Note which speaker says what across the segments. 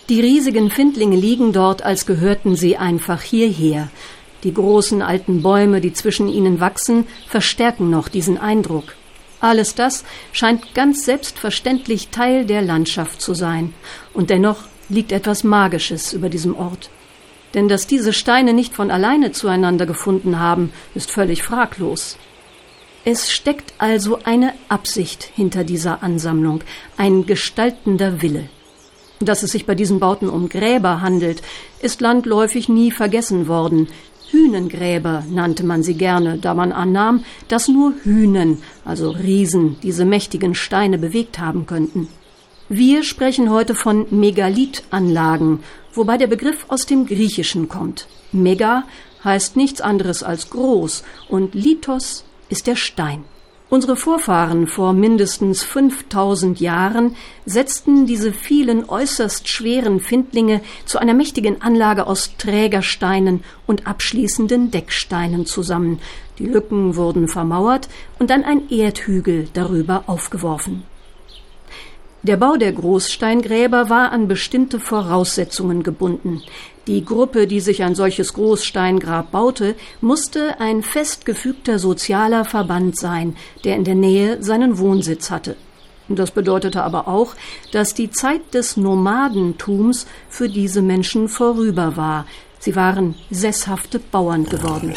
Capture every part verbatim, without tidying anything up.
Speaker 1: Die riesigen Findlinge liegen dort, als gehörten sie einfach hierher. Die großen alten Bäume, die zwischen ihnen wachsen, verstärken noch diesen Eindruck. Alles das scheint ganz selbstverständlich Teil der Landschaft zu sein. Und dennoch liegt etwas Magisches über diesem Ort. Denn dass diese Steine nicht von alleine zueinander gefunden haben, ist völlig fraglos. Es steckt also eine Absicht hinter dieser Ansammlung, ein gestaltender Wille. Dass es sich bei diesen Bauten um Gräber handelt, ist landläufig nie vergessen worden. Hünengräber nannte man sie gerne, da man annahm, dass nur Hünen, also Riesen, diese mächtigen Steine bewegt haben könnten. Wir sprechen heute von Megalithanlagen, wobei der Begriff aus dem Griechischen kommt. Mega heißt nichts anderes als groß und Lithos ist der Stein. Unsere Vorfahren vor mindestens fünftausend Jahren setzten diese vielen äußerst schweren Findlinge zu einer mächtigen Anlage aus Trägersteinen und abschließenden Decksteinen zusammen. Die Lücken wurden vermauert und dann ein Erdhügel darüber aufgeworfen. Der Bau der Großsteingräber war an bestimmte Voraussetzungen gebunden. Die Gruppe, die sich ein solches Großsteingrab baute, musste ein festgefügter sozialer Verband sein, der in der Nähe seinen Wohnsitz hatte. Das bedeutete aber auch, dass die Zeit des Nomadentums für diese Menschen vorüber war. Sie waren sesshafte Bauern geworden.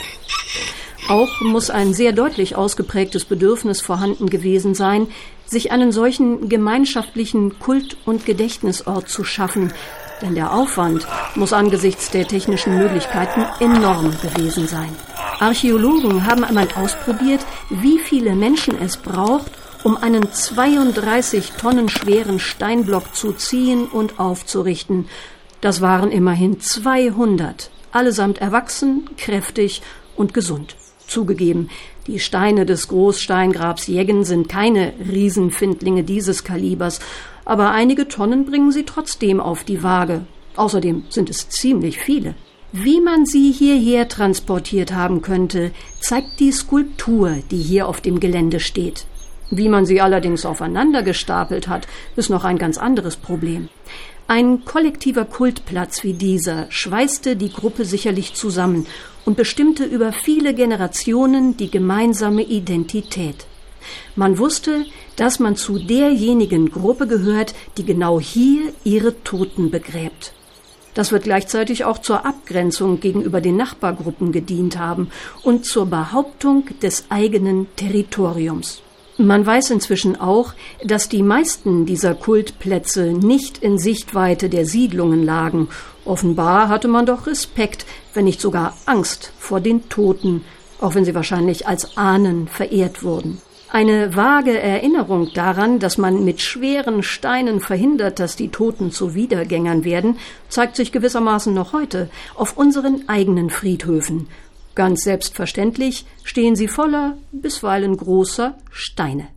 Speaker 1: Auch muss ein sehr deutlich ausgeprägtes Bedürfnis vorhanden gewesen sein, sich einen solchen gemeinschaftlichen Kult- und Gedächtnisort zu schaffen, denn der Aufwand muss angesichts der technischen Möglichkeiten enorm gewesen sein. Archäologen haben einmal ausprobiert, wie viele Menschen es braucht, um einen zweiunddreißig Tonnen schweren Steinblock zu ziehen und aufzurichten. Das waren immerhin zweihundert, allesamt erwachsen, kräftig und gesund. Zugegeben, die Steine des Großsteingrabs Jeggen sind keine Riesenfindlinge dieses Kalibers, aber einige Tonnen bringen sie trotzdem auf die Waage. Außerdem sind es ziemlich viele. Wie man sie hierher transportiert haben könnte, zeigt die Skulptur, die hier auf dem Gelände steht. Wie man sie allerdings aufeinander gestapelt hat, ist noch ein ganz anderes Problem. Ein kollektiver Kultplatz wie dieser schweißte die Gruppe sicherlich zusammen und bestimmte über viele Generationen die gemeinsame Identität. Man wusste, dass man zu derjenigen Gruppe gehört, die genau hier ihre Toten begräbt. Das wird gleichzeitig auch zur Abgrenzung gegenüber den Nachbargruppen gedient haben und zur Behauptung des eigenen Territoriums. Man weiß inzwischen auch, dass die meisten dieser Kultplätze nicht in Sichtweite der Siedlungen lagen. Offenbar hatte man doch Respekt, wenn nicht sogar Angst vor den Toten, auch wenn sie wahrscheinlich als Ahnen verehrt wurden. Eine vage Erinnerung daran, dass man mit schweren Steinen verhindert, dass die Toten zu Wiedergängern werden, zeigt sich gewissermaßen noch heute auf unseren eigenen Friedhöfen. Ganz selbstverständlich stehen sie voller, bisweilen großer Steine.